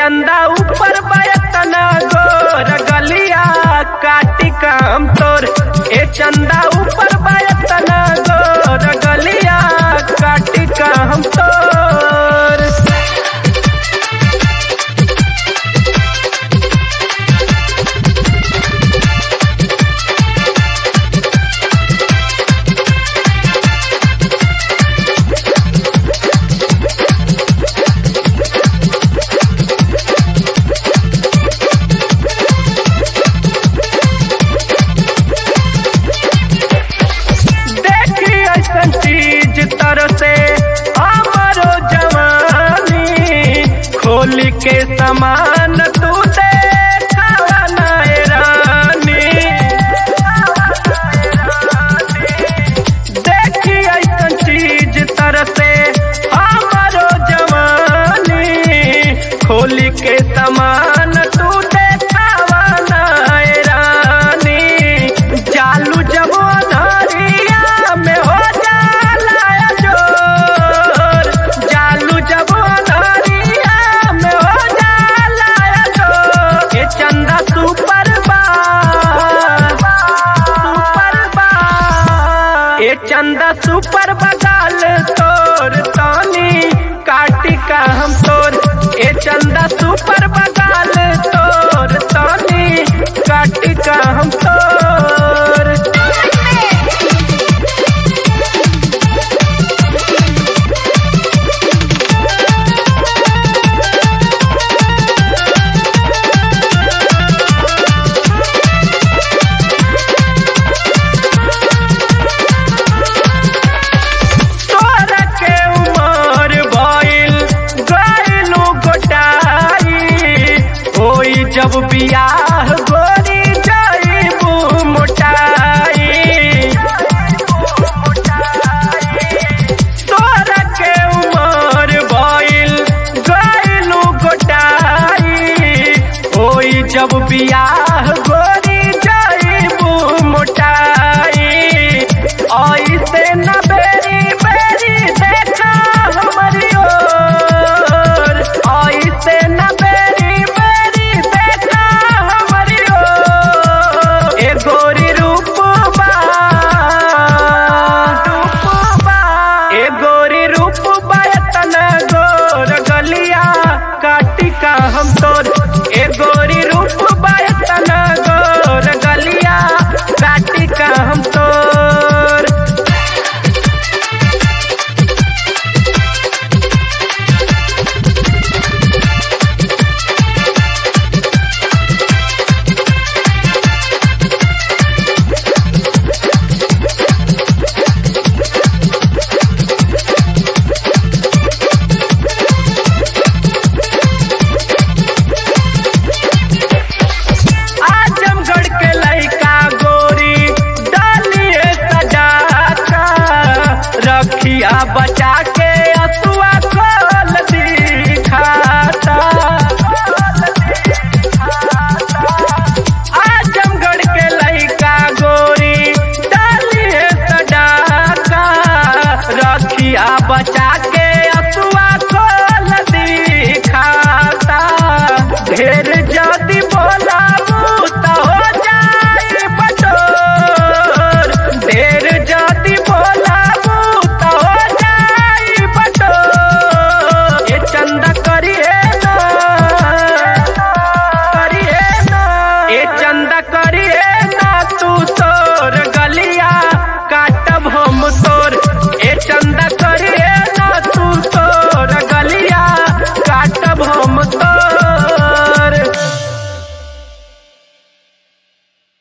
चंदा ऊपर बयतना गोर गलिया काटी काम तोर। ए चंदा ऊपर बयतना गोर गलिया काटी काम तोर। चीज तरसे हमारो जवानी खोल के समान तू देखा नाय रानी। देखी ऐसन चीज तरसे हमारो जवानी खोल के समान तू देखा नाय रानी। चालू जब अनहरिया में हो चंदा सुपर बगाल तोर तानी काटी का हम तोर। ए चंदा सुपर बगाल तोर तानी काटी का हम तोर। जब बियाह गोरी जाइबू मोटाई। तोरा के उमर भइल गइलू गोटाई होई जब बियाह